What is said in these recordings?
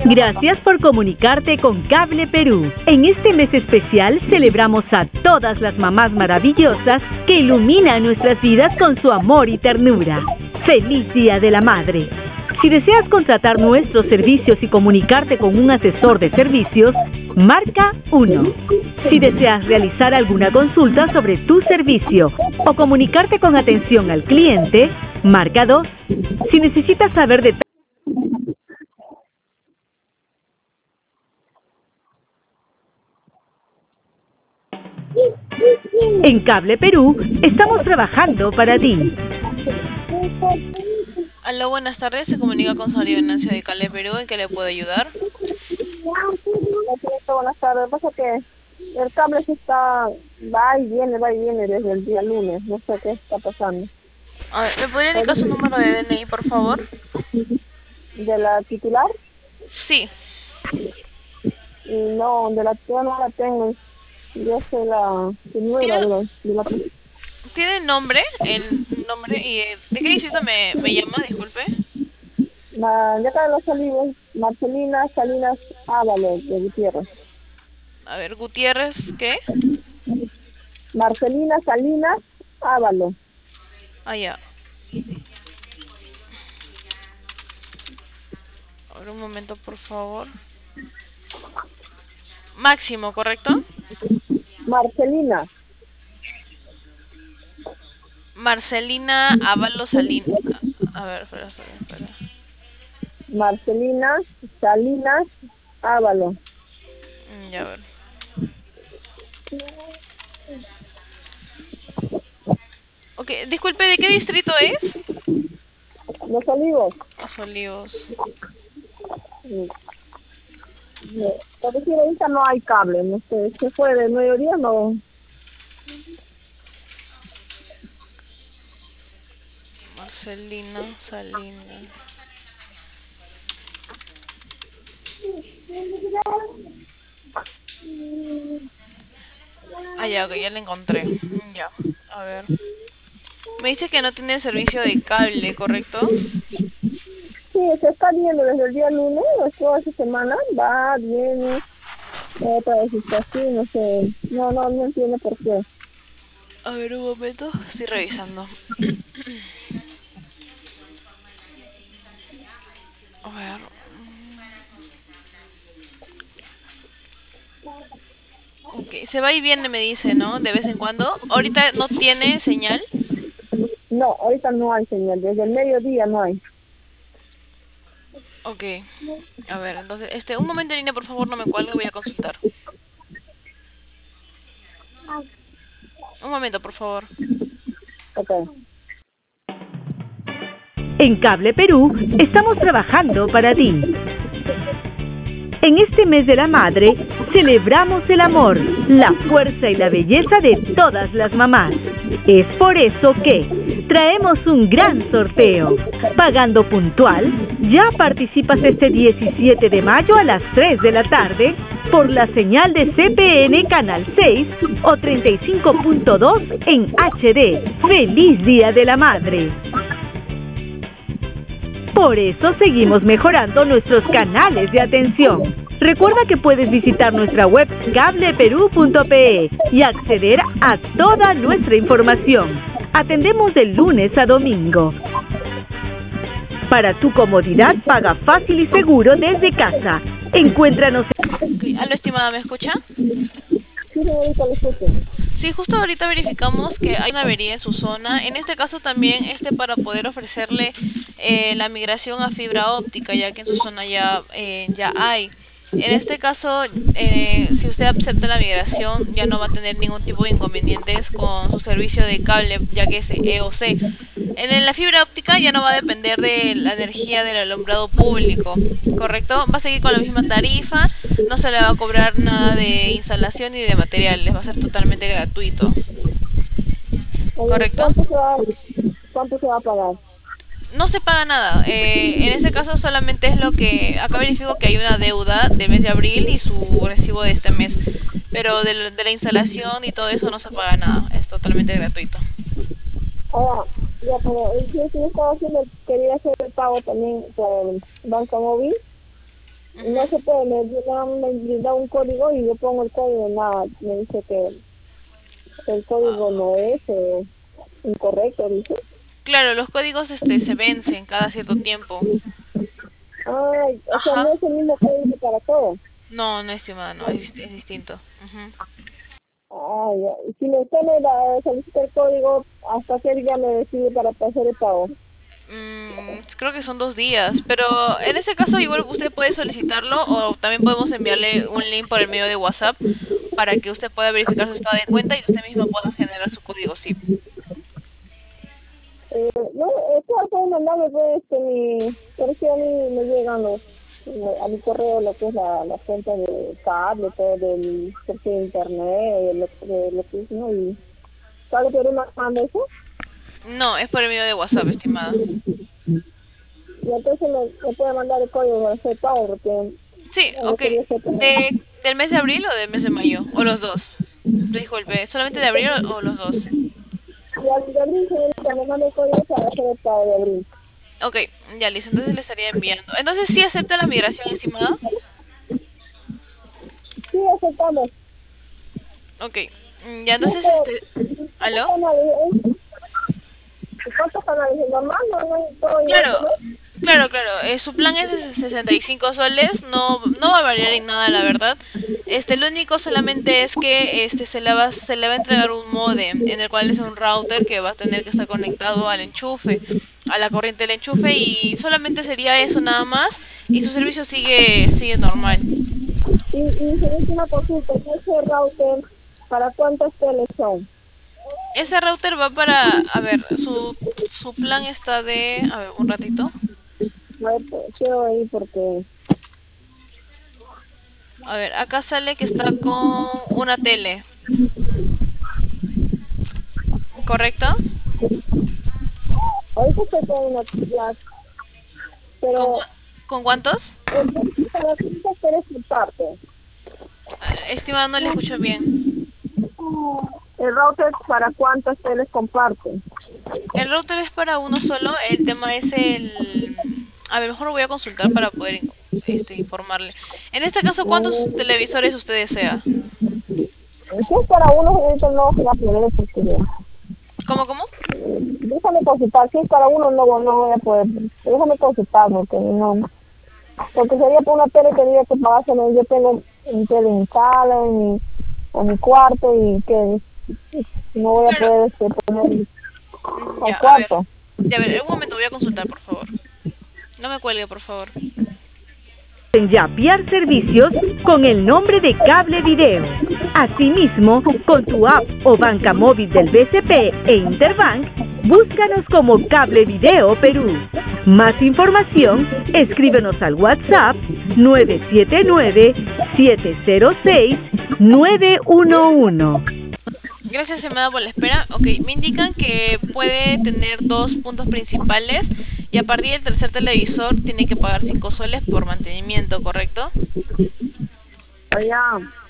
Gracias por comunicarte con Cable Perú. En este mes especial celebramos a todas las mamás maravillosas que iluminan nuestras vidas con su amor y ternura. ¡Feliz Día de la Madre! Si deseas contratar nuestros servicios y comunicarte con un asesor de servicios, marca 1. Si deseas realizar alguna consulta sobre tu servicio o comunicarte con atención al cliente, marca 2. Si necesitas saber detalles. En Cable Perú estamos trabajando para ti. Aló, buenas tardes. Se comunica con Sari Venancio de Cable Perú. ¿En qué le puedo ayudar? Buenas tardes. Pasa que el cable se está va y viene desde el día lunes. No sé qué está pasando. A ver, ¿me podría indicar su número de DNI, por favor? ¿De la titular? Sí. No, de la titular no la tengo. Yo sé la señora de la... ¿Tiene nombre? El nombre y ¿de qué distrito me llama? Disculpe. De acá de Los Olivos, Marcelina Salinas Ábalos de Gutiérrez. A ver, Gutiérrez, ¿qué? Marcelina Salinas Ábalos. Ah, ya. A ver, un momento, por favor. Máximo, ¿correcto? Marcelina. Marcelina Ábalos Salinas. A ver, espera. Marcelina Salinas Ábalos. Ya, a ver. Ok, disculpe, ¿de qué distrito es? Los Olivos. Los Olivos. Por decir, ahorita no hay cable, no sé, se fue de mediodía, no. Marcelina Salinas. Ah, ya, ok, ya la encontré. Ya, a ver. Me dice que no tiene servicio de cable, ¿correcto? Sí, se está viendo desde el día lunes, toda esa semana, va, viene, otra vez está así, no sé, no entiendo por qué. A ver, un momento, estoy revisando. A ver. Ok, se va y viene, me dice, ¿no? De vez en cuando. Ahorita no tiene señal. No, ahorita no hay señal, desde el mediodía no hay. Ok. A ver, entonces, un momento en línea, por favor, no me cuelgue, voy a consultar. Un momento, por favor. Ok. En Cable Perú estamos trabajando para ti. En este mes de la madre, celebramos el amor, la fuerza y la belleza de todas las mamás. Es por eso que traemos un gran sorteo. Pagando puntual, ya participas este 17 de mayo a las 3 de la tarde por la señal de CPN Canal 6 o 35.2 en HD. ¡Feliz Día de la Madre! Por eso seguimos mejorando nuestros canales de atención. Recuerda que puedes visitar nuestra web cableperú.pe y acceder a toda nuestra información. Atendemos de lunes a domingo. Para tu comodidad, paga fácil y seguro desde casa. Encuéntranos. Aló, estimada, ¿me escucha? Sí, señorita, lo escucho. Sí, justo ahorita verificamos que hay una avería en su zona. En este caso también, para poder ofrecerle la migración a fibra óptica, ya que en su zona ya hay. En este caso, si usted acepta la migración, ya no va a tener ningún tipo de inconvenientes con su servicio de cable, ya que es EOC. En la fibra óptica ya no va a depender de la energía del alumbrado público, ¿correcto? Va a seguir con la misma tarifa, no se le va a cobrar nada de instalación ni de materiales, va a ser totalmente gratuito, ¿correcto? ¿Cuánto se va a pagar? No se paga nada, en este caso solamente es lo que, acá verifico que hay una deuda del mes de abril y su recibo de este mes, pero de la instalación y todo eso no se paga nada, es totalmente gratuito. Ahora, ya, pero yo estaba haciendo, quería hacer el pago también por Banco Móvil. No se puede, me da un código y yo pongo el código, nada, me dice que el código no es incorrecto, dice. Claro, los códigos se vencen cada cierto tiempo. Ay, o sea, Ajá. no es el mismo código para todos. No, no, estimada, no, es distinto. Ah, ya. Y si usted me solicita el código, ¿hasta qué día me decide para hacer el pago? Creo que son 2 días, pero en ese caso igual usted puede solicitarlo o también podemos enviarle un link por el medio de WhatsApp para que usted pueda verificar su estado de cuenta y usted mismo pueda generar su código SIP. No, claro, puede mandarme pues, pero si a mí me llegan a mi correo lo que es la cuenta de cable, todo del precio de internet, de lo que es, ¿no? Y ¿sabe que me manda eso? No, es por el medio de WhatsApp, estimada. Y entonces me puede mandar el código para hacer pago, porque Sí, yo ok. quería hacer pago. ¿Del mes de abril o del mes de mayo? ¿O los dos? Disculpe, ¿solamente de abril o los dos? Y al de abril, señorita, me manda el código para hacer el pago de abril. Ok, ya listo, entonces le estaría enviando. Entonces, ¿sí acepta la migración, estimada? Sí, aceptamos. Ok, ya entonces, ¿Cuántos ¿aló? canales? ¿Cuántos canales? ¿Normal? ¿No hay todo igual Claro, que no? claro, su plan es de 65 soles, no va a variar en nada, la verdad. Lo único solamente es que se le va a entregar un módem, en el cual es un router que va a tener que estar conectado al enchufe, a la corriente del enchufe, y solamente sería eso nada más, y su servicio sigue normal. Y se hizo una consulta, ¿y ese router para cuántos teles son? Ese router va para, a ver, su plan está a ver, un ratito. A ver, pues, quiero ir porque... A ver, acá sale que está con una tele, ¿correcto? Ahorita estoy con una clase, ¿Con, pero cua- con cuántos? para cuántos teles por parte. Estimado, no le escucho bien. El router para cuántos teles comparte. El router es para uno solo, el tema es A ver, mejor lo voy a consultar para poder informarle. En este caso, ¿cuántos televisores usted desea? Si es para uno, ahorita no se va a poder porque... ¿Cómo? Déjame consultar, si es para uno no voy a poder. Déjame consultar porque no... Porque sería por una tele que tendría que pagárselo. Yo tengo un tele en mi sala, en mi cuarto y que no voy a Claro, poder poner al ya, a ver. cuarto. Ya, a ver, en un momento voy a consultar, por favor. No me cuelgue, por favor. En Yapiar Servicios con el nombre de Cable Video. Asimismo, con tu app o banca móvil del BCP e Interbank, búscanos como Cable Video Perú. Más información, escríbenos al WhatsApp 979-706-911. Gracias, estimada, por la espera. Ok, me indican que puede tener 2 puntos principales y a partir del tercer televisor tiene que pagar 5 soles por mantenimiento, ¿correcto? Allá.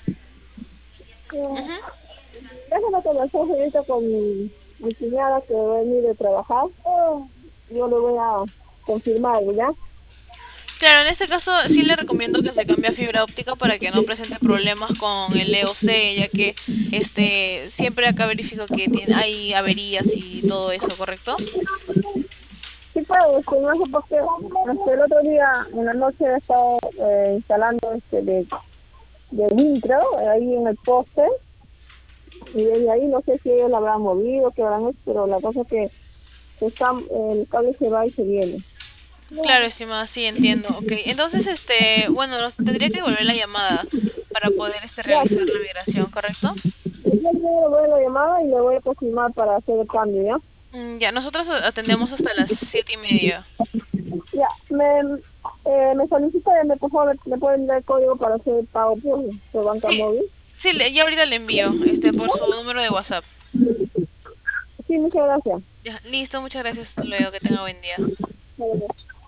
Ujú. Déjame conversar ahorita con mi cuñada que va a venir de trabajar. Yo le voy a confirmar, ¿ya? Claro, en este caso sí le recomiendo que se cambie a fibra óptica para que no presente problemas con el EOC, ya que siempre acá verifico que hay averías y todo eso, ¿correcto? Sí, pues, no sé por qué. El otro día, en la noche, he estado instalando de Wintro ahí en el poste. Y desde ahí no sé si ellos lo habrán movido, qué habrán hecho, pero la cosa es que el cable se va y se viene. Claro, estimada, sí, entiendo. Ok, entonces, bueno, nos tendría que devolver la llamada para poder Ya, realizar la migración, ¿correcto? yo le voy a la llamada y le voy a confirmar para hacer el cambio, ¿ya? Ya, nosotros atendemos hasta las 7:30. Ya, me solicita, por favor, me pueden dar el código para hacer el pago por banca Sí, móvil. sí, ya ahorita le envío, por su número de WhatsApp. Sí, muchas gracias. Ya, listo, muchas gracias, hasta luego, que tenga buen día. Bueno.